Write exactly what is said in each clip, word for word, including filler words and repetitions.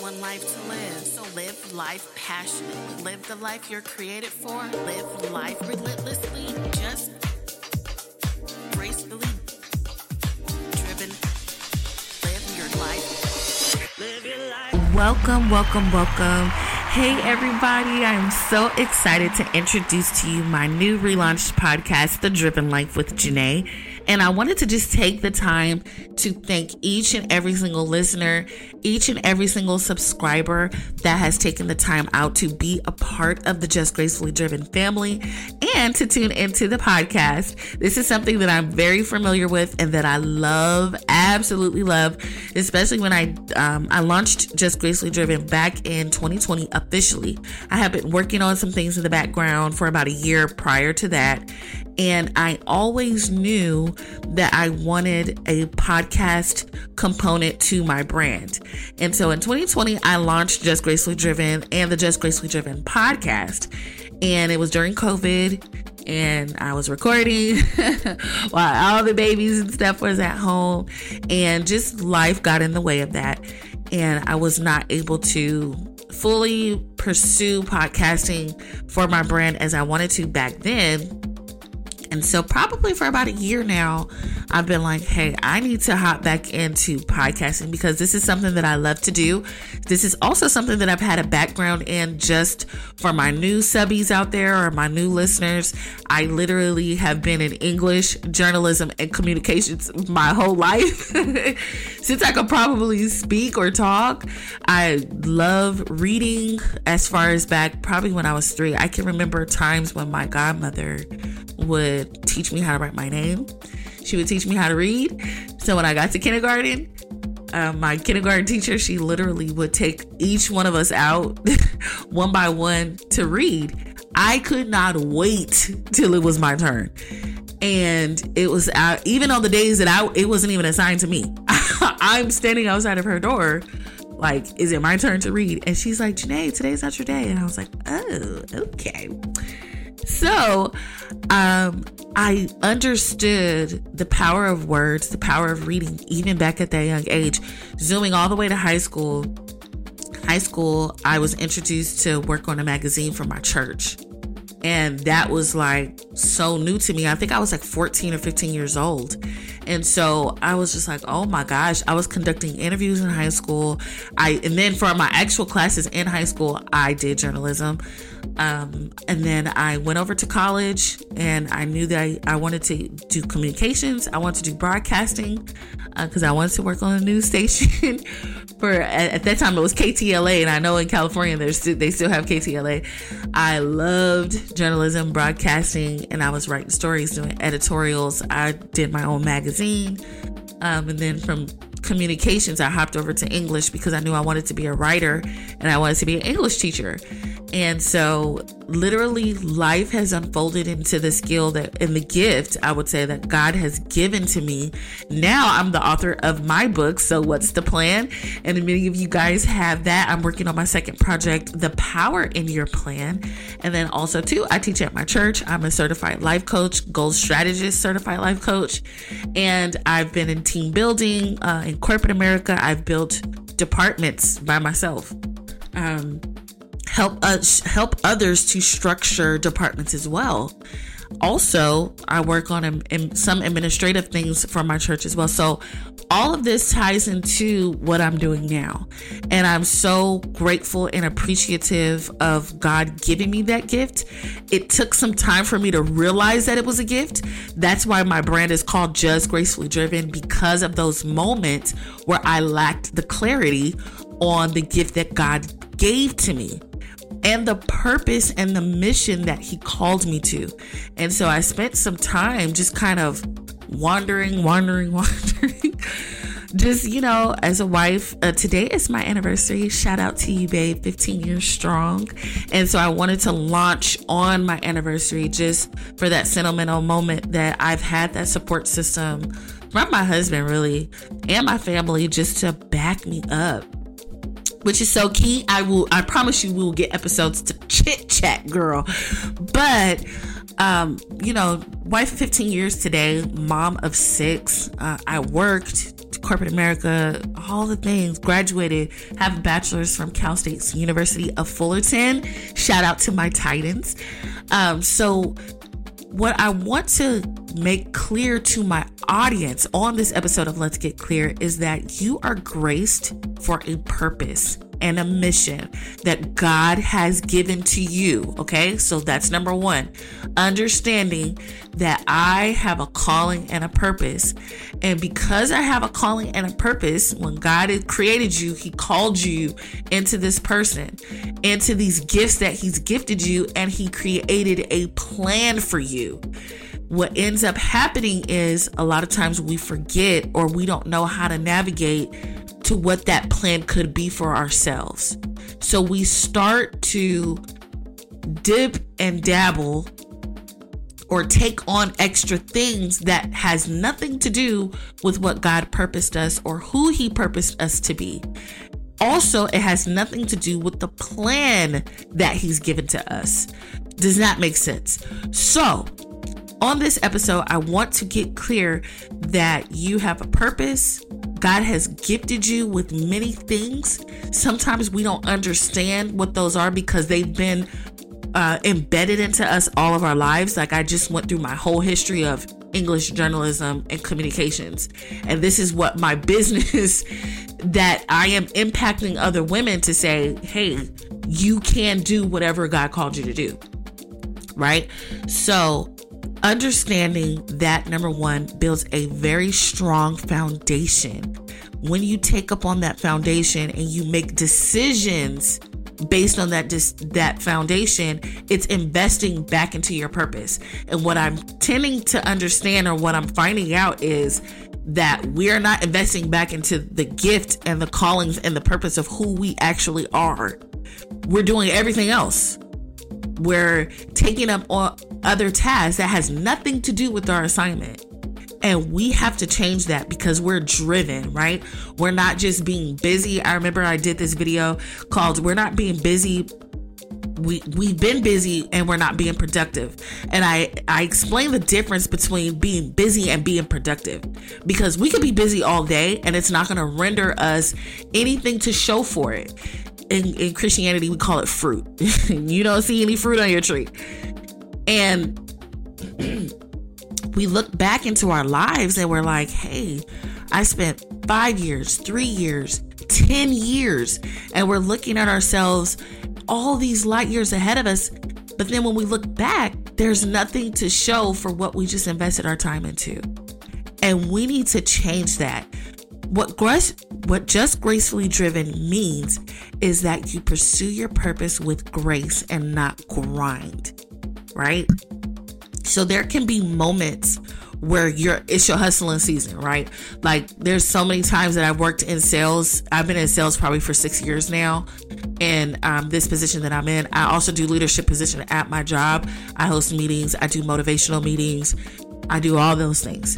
one life to live. So live life passionate. Live the life you're created for. Live life relentlessly. Just gracefully driven. Live your life. Live your life. Welcome, welcome, welcome. Hey everybody, I'm so excited to introduce to you my new relaunched podcast, The Driven Life with Janae. And I wanted to just take the time to thank each and every single listener, each and every single subscriber that has taken the time out to be a part of the Just Gracefully Driven family and to tune into the podcast. This is something that I'm very familiar with and that I love, absolutely love, especially when I um, I launched Just Gracefully Driven back in twenty twenty officially. I have been working on some things in the background for about a year prior to that. And I always knew that I wanted a podcast component to my brand. And so in twenty twenty, I launched Just Gracefully Driven and the Just Gracefully Driven podcast. And it was during COVID and I was recording while all the babies and stuff was at home. And just life got in the way of that. And I was not able to fully pursue podcasting for my brand as I wanted to back then. And so probably for about a year now, I've been like, hey, I need to hop back into podcasting because this is something that I love to do. This is also something that I've had a background in. Just for my new subbies out there or my new listeners, I literally have been in English, journalism, and communications my whole life. Since I could probably speak or talk, I love reading as far as back probably when I was three. I can remember times when my godmother would teach me how to write my name. She would teach me how to read. So when I got to kindergarten, uh, my kindergarten teacher, she literally would take each one of us out one by one to read. I could not wait till it was my turn. And it was uh, even on the days that I it wasn't even assigned to me. I'm standing outside of her door like, is it my turn to read? And she's like, Janae, today's not your day. And I was like, oh, okay. So um, I understood the power of words, the power of reading, even back at that young age. Zooming all the way to high school. High school, I was introduced to work on a magazine for my church. And that was like so new to me. I think I was like fourteen or fifteen years old. And so I was just like, oh my gosh, I was conducting interviews in high school. I and then for my actual classes in high school, I did journalism. Um, and then I went over to college and I knew that I, I wanted to do communications. I wanted to do broadcasting because uh, I wanted to work on a news station. For at, at that time, it was K T L A. And I know in California, there's st- they still have K T L A. I loved journalism, broadcasting, and I was writing stories, doing editorials. I did my own magazine. Um, and then from communications, I hopped over to English because I knew I wanted to be a writer and I wanted to be an English teacher. And so literally life has unfolded into the skill that and the gift, I would say, that God has given to me. Now I'm the author of my book, So What's the Plan? And many of you guys have that. I'm working on my second project, The Power in Your Plan. And then also too, I teach at my church. I'm a certified life coach, goals strategist, certified life coach. And I've been in team building uh, in corporate America. I've built departments by myself. Um, help us help others to structure departments as well. Also, I work on um, in some administrative things for my church as well. So all of this ties into what I'm doing now. And I'm so grateful and appreciative of God giving me that gift. It took some time for me to realize that it was a gift. That's why my brand is called Just Gracefully Driven, because of those moments where I lacked the clarity on the gift that God gave to me and the purpose and the mission that he called me to. And so I spent some time just kind of wandering, wandering, wandering. Just, you know, as a wife, uh, today is my anniversary. Shout out to you, babe, fifteen years strong. And so I wanted to launch on my anniversary just for that sentimental moment that I've had that support system from my husband, really, and my family, just to back me up, which is so key. I will, I promise you, we will get episodes to chit chat, girl. But, um, you know, wife of fifteen years today, mom of six. Uh, I worked corporate America, all the things, graduated, have a bachelor's from Cal State University of Fullerton. Shout out to my Titans. Um, so what I want to make clear to my audience on this episode of Let's Get Clear is that you are graced for a purpose and a mission that God has given to you. Okay, so that's number one. Understanding that I have a calling and a purpose. And because I have a calling and a purpose, when God had created you, he called you into this person, into these gifts that he's gifted you, and he created a plan for you. What ends up happening is a lot of times we forget or we don't know how to navigate to what that plan could be for ourselves. So we start to dip and dabble or take on extra things that has nothing to do with what God purposed us or who he purposed us to be. Also, it has nothing to do with the plan that he's given to us. Does that make sense? So, on this episode, I want to get clear that you have a purpose. God has gifted you with many things. Sometimes we don't understand what those are because they've been uh, embedded into us all of our lives. Like I just went through my whole history of English journalism and communications. And this is what my business that I am impacting other women to say, hey, you can do whatever God called you to do. Right? So understanding that, number one, builds a very strong foundation. When you take up on that foundation and you make decisions based on that dis- that foundation, it's investing back into your purpose. And what I'm tending to understand, or what I'm finding out, is that we're not investing back into the gift and the callings and the purpose of who we actually are. We're doing everything else. We're taking up on other tasks that has nothing to do with our assignment. And we have to change that because we're driven, right? We're not just being busy. I remember I did this video called We're Not Being Busy. We, we've been busy and we're not being productive. And I, I explained the difference between being busy and being productive, because we could be busy all day and it's not going to render us anything to show for it. In, in Christianity, we call it fruit. You don't see any fruit on your tree. And we look back into our lives and we're like, hey, I spent five years, three years, ten years, and we're looking at ourselves all these light years ahead of us. But then when we look back, there's nothing to show for what we just invested our time into. And we need to change that. What grace, what just gracefully driven means is that you pursue your purpose with grace and not grind, right? So there can be moments where you're, it's your hustling season, right? Like there's so many times that I've worked in sales. I've been in sales probably for six years now. And um, this position that I'm in, I also do leadership position at my job. I host meetings. I do motivational meetings. I do all those things.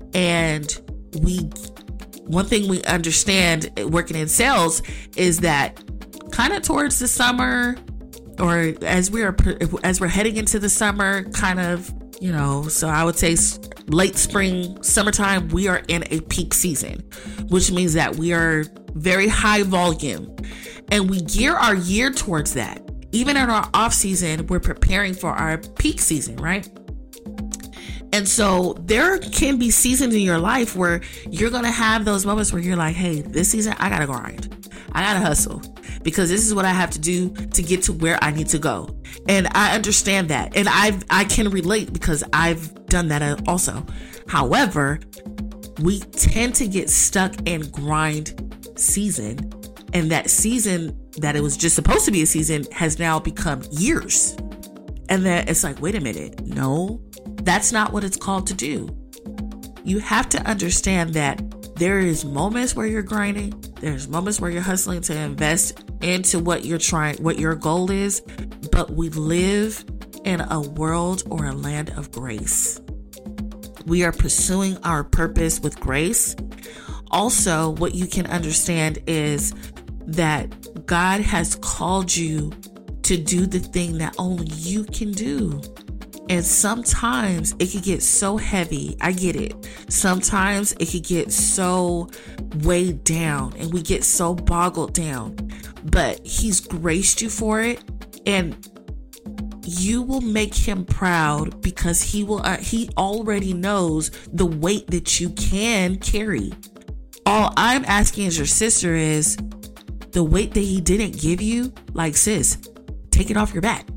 And we, one thing we understand working in sales is that kind of towards the summer, or as we're as we're heading into the summer, kind of, you know, so I would say late spring, summertime, we are in a peak season, which means that we are very high volume, and we gear our year towards that. Even in our off season, we're preparing for our peak season, right? And so there can be seasons in your life where you're going to have those moments where you're like, hey, this season, I got to grind. I got to hustle because this is what I have to do to get to where I need to go. And I understand that. And I've, I can relate because I've done that also. However, we tend to get stuck in grind season. And that season that it was just supposed to be a season has now become years. And then it's like, wait a minute. No, that's not what it's called to do. You have to understand that there is moments where you're grinding. There's moments where you're hustling to invest into what you're trying, what your goal is. But we live in a world or a land of grace. We are pursuing our purpose with grace. Also, what you can understand is that God has called you to do the thing that only you can do. And sometimes it could get so heavy. I get it. Sometimes it could get so weighed down and we get so boggled down. But he's graced you for it. And you will make him proud because he will. Uh, he already knows the weight that you can carry. All I'm asking as your sister is the weight that he didn't give you. Like, sis, take it off your back.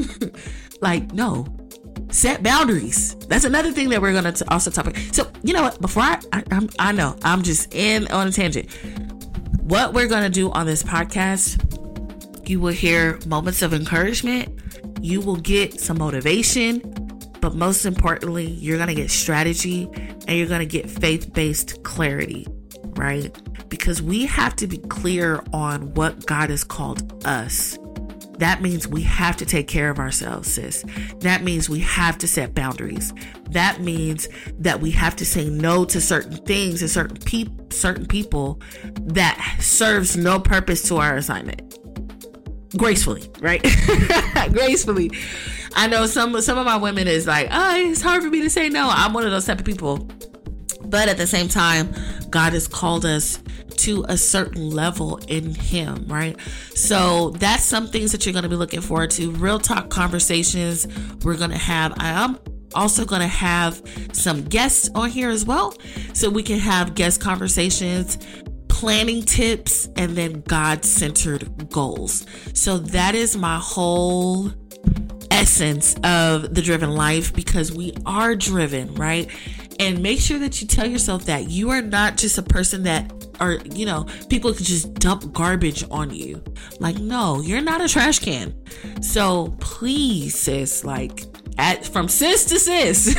Like, no, set boundaries. That's another thing that we're gonna t- also talk about. So, you know what? Before I, I, I'm, I know I'm just in on a tangent. What we're gonna do on this podcast, you will hear moments of encouragement. You will get some motivation, but most importantly, you're going to get strategy and you're going to get faith-based clarity, right? Because we have to be clear on what God has called us. That means we have to take care of ourselves, sis. That means we have to set boundaries. That means that we have to say no to certain things and certain pe- certain people that serves no purpose to our assignment. Gracefully, right? Gracefully. I know some some of my women is like, oh, it's hard for me to say no. I'm one of those type of people. But at the same time, God has called us to a certain level in him, right? So that's some things that you're going to be looking forward to. Real talk conversations we're going to have. I am also going to have some guests on here as well. So we can have guest conversations, planning tips, and then God-centered goals. So that is my whole essence of the driven life, because we are driven, right? And make sure that you tell yourself that you are not just a person that are, you know, people can just dump garbage on you. Like, no, you're not a trash can. So please, sis, like at from sis to sis,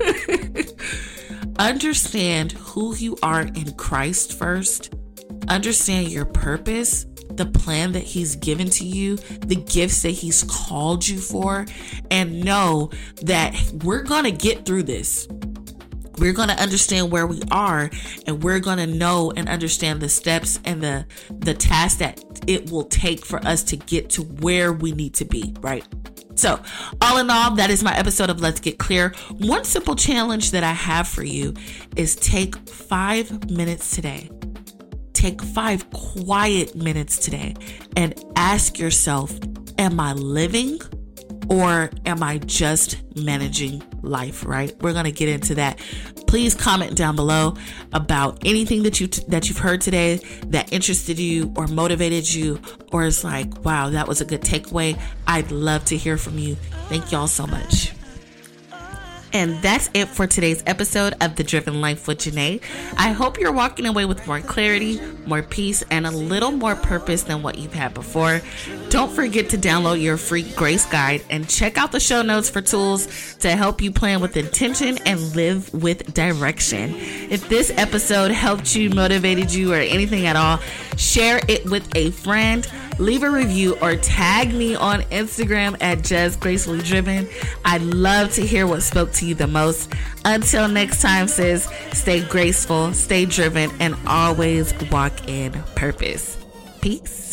understand who you are in Christ first. Understand your purpose, the plan that he's given to you, the gifts that he's called you for, and know that we're going to get through this. We're going to understand where we are, and we're going to know and understand the steps and the, the task that it will take for us to get to where we need to be, right? So, all in all, that is my episode of Let's Get Clear. One simple challenge that I have for you is take five minutes today. Take five quiet minutes today and ask yourself, am I living or am I just managing life, right? We're going to get into that. Please comment down below about anything that you t- that you've heard today that interested you or motivated you, or is like, wow, that was a good takeaway. I'd love to hear from you. Thank y'all so much. And that's it for today's episode of The Driven Life with Janae. I hope you're walking away with more clarity, more peace, and a little more purpose than what you've had before. Don't forget to download your free grace guide and check out the show notes for tools to help you plan with intention and live with direction. If this episode helped you, motivated you, or anything at all, share it with a friend. Leave a review or tag me on Instagram at Just Gracefully Driven. I'd love to hear what spoke to you the most. Until next time, sis, stay graceful, stay driven, and always walk in purpose. Peace.